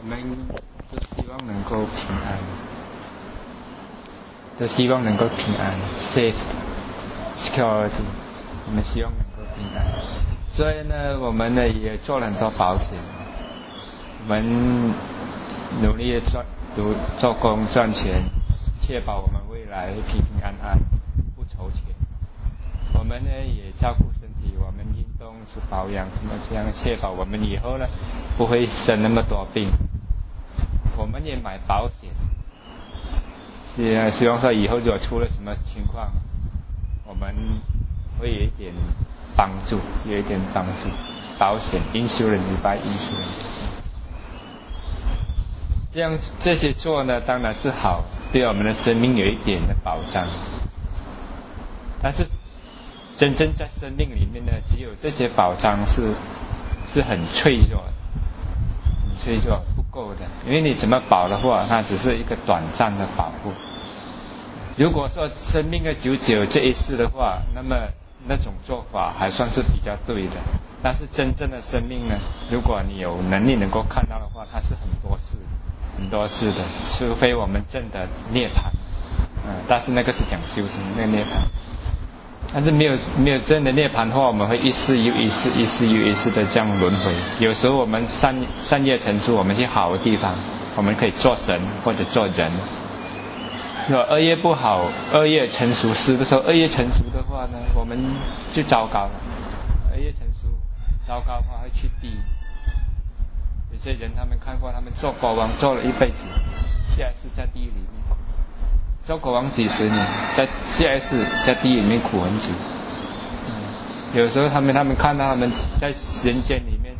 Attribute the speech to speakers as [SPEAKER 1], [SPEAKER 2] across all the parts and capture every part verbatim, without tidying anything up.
[SPEAKER 1] 们都希望能够平安，都希望能够平安 ，safe security， 我们希望能够平安。所以呢，我们呢也做了很多保险，我们努力赚、努做工赚钱，确保我们未来平平安安，不愁钱。我们呢也照顾身体，我们运动是保养，什么这样确保我们以后呢不会生那么多病。我们也买保险，希希望说以后如果出了什么情况，我们会有一点帮助，有一点帮助。保险 insurance by insurance， 这样这些做呢当然是好，对我们的生命有一点的保障。但是真正在生命里面呢，只有这些保障是是很脆弱的，很脆弱，不够的。因为你怎么保的话，它只是一个短暂的保护。如果说生命的久久这一世的话，那么那种做法还算是比较对的。但是真正的生命呢，如果你有能力能够看到的话，它是很多世很多世的，除非我们真的涅槃，嗯，但是那个是讲修行那个涅槃。但是没有没有真的涅槃的话，我们会一世又一世，一世又一世的这样轮回。有时候我们善善业成熟，我们去好的地方，我们可以做神或者做人。如果恶业不好，恶业成熟时的时候，恶业成熟的话呢，我们就糟糕了。恶业成熟，糟糕的话会去地狱。有些人他们看过，他们做国王做了一辈子，下一世在地狱里面。做国王几十年，在下一世在地狱里面苦很久。嗯，有时候他们他们看到他们在人间里面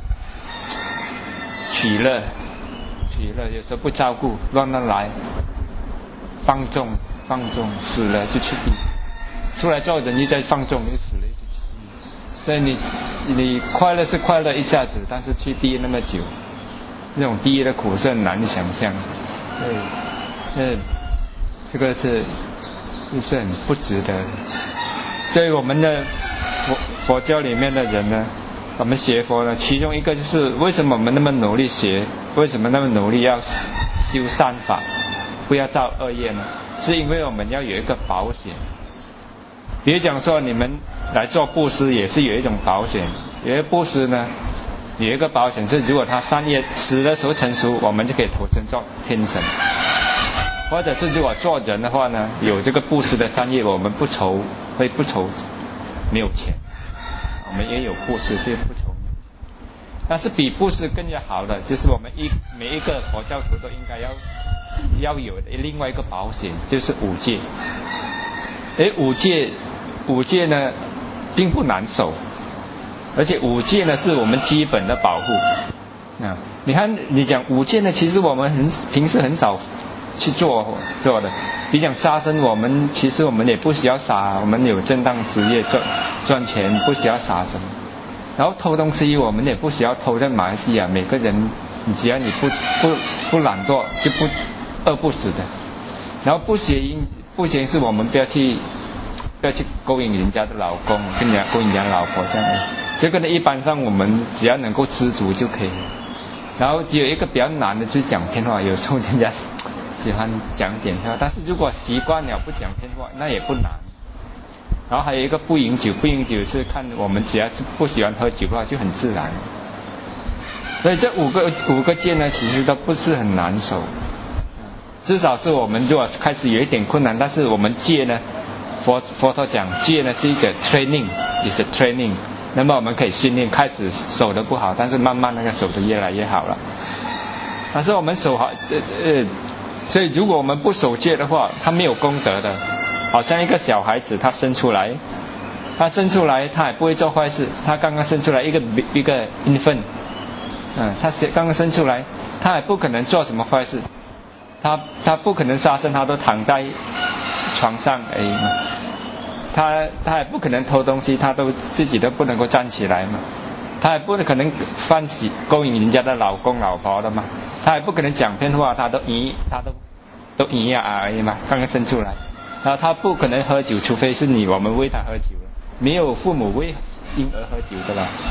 [SPEAKER 1] 取乐，取乐，有时候不照顾，乱乱来，放纵放纵，死了就去地狱，出来做人又在放纵，又死了又去地狱。所以你你快乐是快乐一下子，但是去地狱那么久，那种地狱的苦是很难想象。对，嗯。这个是是很不值得的。对于我们的佛佛教里面的人呢，我们学佛呢，其中一个就是为什么我们那么努力学，为什么那么努力要修善法，不要造恶业呢？是因为我们要有一个保险。比如讲说你们来做布施也是有一种保险，有一个布施呢有一个保险是，如果他善业死的时候成熟，我们就可以投生做天神。或者是如果做人的话呢，有这个布施的善业，我们不愁会不愁没有钱，我们也有布施，所以不愁。但是比布施更加好的，就是我们一每一个佛教徒都应该要要有的另外一个保险，就是五戒。诶，五戒五戒呢并不难守，而且五戒呢是我们基本的保护啊。你看你讲五戒呢，其实我们很平时很少去做做的。比讲杀生，我们其实我们也不需要杀，我们有正当职业赚赚钱，不需要杀生。然后偷东西，我们也不需要偷。在马来西亚，每个人你只要你不不不懒惰，就不饿不死的。然后不邪淫，不邪淫是我们不要去不要去勾引人家的老公，跟人家勾引人家老婆这样的。这个呢，一般上我们只要能够知足就可以了。然后只有一个比较难的，就是讲骗话，有时候人家喜欢讲点话，但是如果习惯了不讲骗话，那也不难。然后还有一个不饮酒，不饮酒是看我们只要是不喜欢喝酒的话就很自然。所以这五个五个戒呢，其实都不是很难守，至少是我们如果开始有一点困难，但是我们戒呢，佛佛陀讲戒呢是一个 training， is a training。那么我们可以训练，开始守得不好，但是慢慢那个守得越来越好了。但是我们守好，呃呃，所以如果我们不守戒的话，他没有功德的。好像一个小孩子，他生出来，他生出来他也不会做坏事。他刚刚生出来一个一个 infant， 嗯，他刚刚生出来，他也不可能做什么坏事。他他不可能杀生，他都躺在床上而已嘛。他他也不可能偷东西，他都自己都不能够站起来嘛。他也不可能犯喜勾引人家的老公老婆的嘛。他也不可能讲骗话，他都咦他都都咦呀而已嘛，刚刚生出来。然后他不可能喝酒，除非是你我们喂他喝酒了，没有父母喂婴儿喝酒的啦。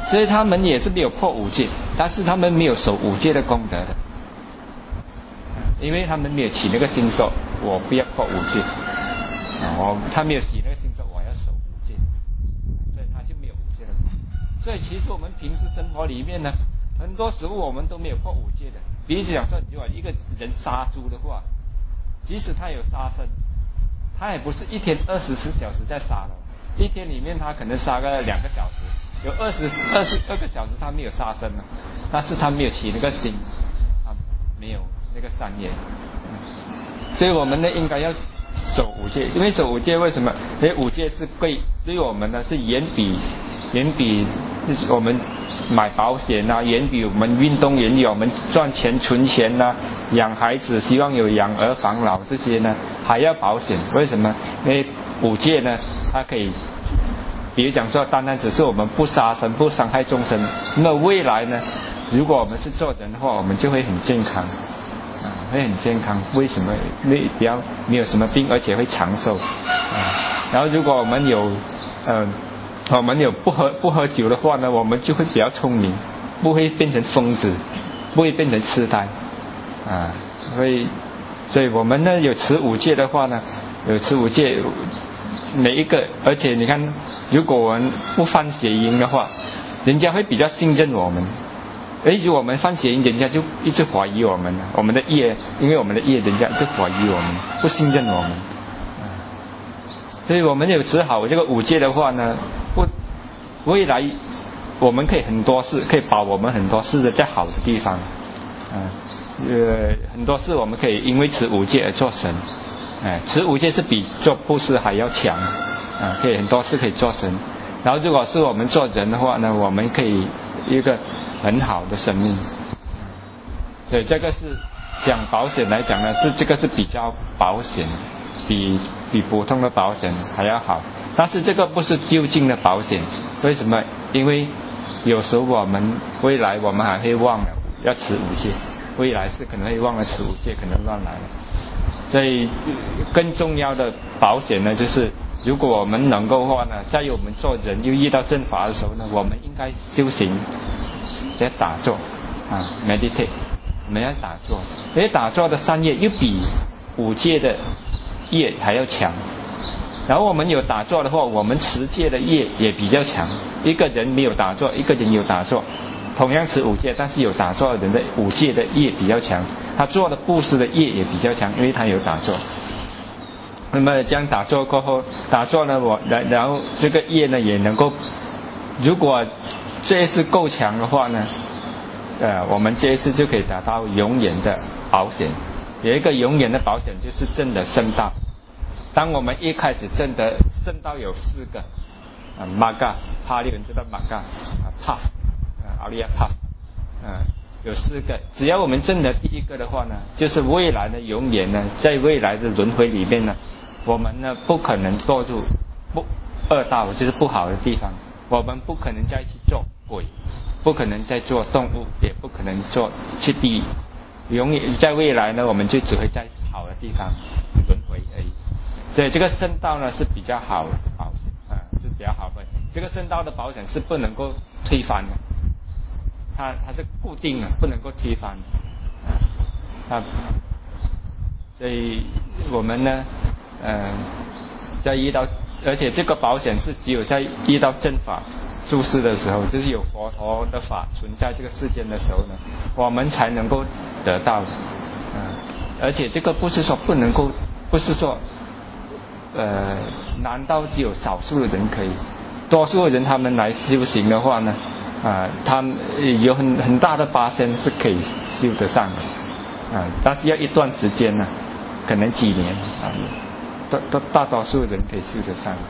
[SPEAKER 1] 所以他们也是没有破五戒，但是他们没有守五戒的功德的，因为他们没有起那个心说我不要破五戒，哦，他没有起那个心说我要守五戒，所以他就没有五戒的功德。所以其实我们平时生活里面呢，很多时候我们都没有破五戒的。比如讲说，如果一个人杀猪的话，即使他有杀生，他也不是一天二十四小时在杀了，一天里面他可能杀个两个小时，有二十二十二个小时他没有杀生了，但是他没有起那个心，他没有那个善业，所以我们呢应该要守五戒。因为守五戒为什么？因为五戒是对对我们呢是远比远比我们买保险啊，远比我们运动，远比我们赚钱存钱啊，养孩子希望有养儿防老这些呢还要保险。为什么？因为五戒呢它可以，比如讲说单单只是我们不杀生不伤害众生，那未来呢如果我们是做人的话，我们就会很健康啊，会很健康。为什么？没比较没有什么病，而且会长寿啊。然后如果我们有呃我们有不喝不喝酒的话呢，我们就会比较聪明，不会变成疯子，不会变成痴呆啊。所以所以我们呢有持五戒的话呢，有持五戒每一个，而且你看如果我们不犯邪淫的话，人家会比较信任我们。而如果我们犯邪淫，人家就一直怀疑我们，我们的业，因为我们的业，人家一直怀疑我们，不信任我们。所以我们有持好这个五戒的话呢，不未来我们可以很多事，可以保我们很多事的在好的地方，嗯、呃，很多事我们可以因为持五戒而做神，哎、呃，持五戒是比做布施还要强，啊、呃，可以很多事可以做神。然后如果是我们做人的话呢，我们可以一个很好的生命。所以这个是讲保险来讲呢，是这个是比较保险，比比普通的保险还要好。但是这个不是究竟的保险，为什么？因为有时候我们未来我们还会忘了要持五戒，未来是可能会忘了持五戒，可能乱来了。所以更重要的保险呢，就是如果我们能够的话呢，在于我们做人又遇到正法的时候呢，我们应该修行，要打坐啊 ，meditate， 我们要打坐，因为打坐的善业又比五戒的业还要强。然后我们有打坐的话，我们持戒的业也比较强。一个人没有打坐，一个人有打坐，同样持五戒，但是有打坐的人的五戒的业比较强，他做的布施的业也比较强，因为他有打坐。那么这样打坐过后，打坐呢，我然然后这个业呢也能够，如果这一次够强的话呢，呃，我们这一次就可以达到永远的保险。有一个永远的保险就是证的圣道。当我们一开始证的圣道有四个，啊，玛嘎，帕利文知道玛嘎，啊 ，path， 啊，阿利亚 path， 啊，有四个。只要我们证的第一个的话呢，就是未来的永远呢，在未来的轮回里面呢，我们呢不可能堕入不恶道，就是不好的地方。我们不可能再去做鬼，不可能再做动物，也不可能做去地狱。永远在未来呢，我们就只会在好的地方轮回而已。所以这个圣道呢是比较好的保险啊，是比较好的。这个圣道的保险是不能够推翻的，它它是固定的，不能够推翻的啊。所以我们呢，呃，在遇到，而且这个保险是只有在遇到正法注释的时候，就是有佛陀的法存在这个世间的时候呢，我们才能够得到的啊。而且这个不是说不能够，不是说。呃，难道只有少数的人可以？多数的人他们来修行的话呢，啊、呃，他们有很很大的八仙是可以修得上的，啊、呃，但是要一段时间呢、啊，可能几年啊，大大大多数人可以修得上。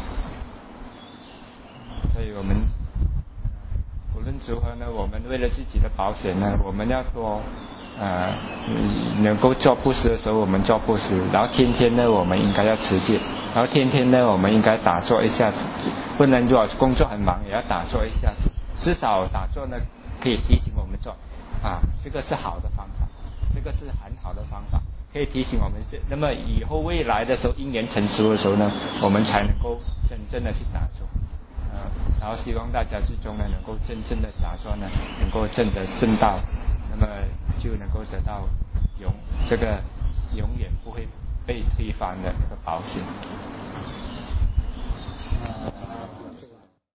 [SPEAKER 1] 所以我们无论如何呢，我们为了自己的保险呢，我们要多。呃，能够做布施的时候我们做布施，然后天天呢我们应该要持戒，然后天天呢我们应该打坐一下子，不能如果工作很忙也要打坐一下子，至少打坐呢可以提醒我们做啊，这个是好的方法，这个是很好的方法，可以提醒我们。那么以后未来的时候因缘成熟的时候呢，我们才能够真正的去打坐，呃， 然后希望大家最终呢能够真正的打算呢能够证得圣道，那么就能够得到永这个永远不会被推翻的那个保险。